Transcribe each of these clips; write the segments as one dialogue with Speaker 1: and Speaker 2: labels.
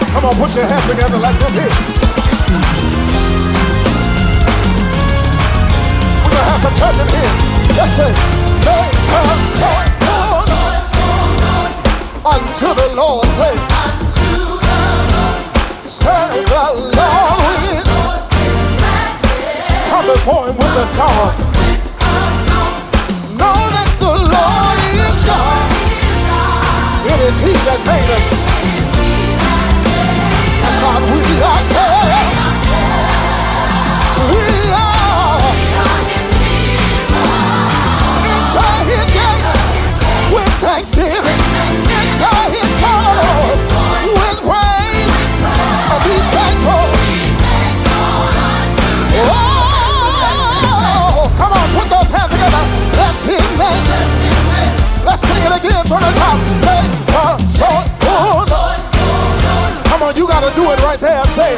Speaker 1: Come on, put your hands together like this here. We're gonna have some church in here. Let's say, make a joyful unto the Lord. Say, serve the Lord with. Come before him with a song. Know that the Lord is God. It is he that made us. And God, we are saved. We are into his gates with thanksgiving. Into his courts with praise. And be thankful. Oh, come on, put those hands together. That's his name. Let's sing it again from the top. Make a joyful noise. Come on, you gotta do it right there. Say,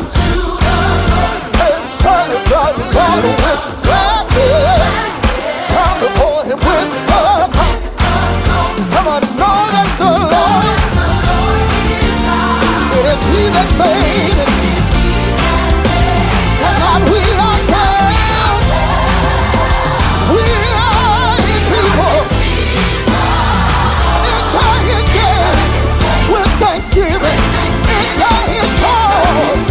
Speaker 1: serve the Lord with gladness. Come before him with a song. Come on, know that the Lord, it is he that made it. And God, we are saved. We are his people. Into his gate with thanksgiving. Into his cause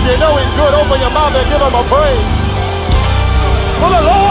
Speaker 1: you know he's good, open your mouth and give him a praise. For the Lord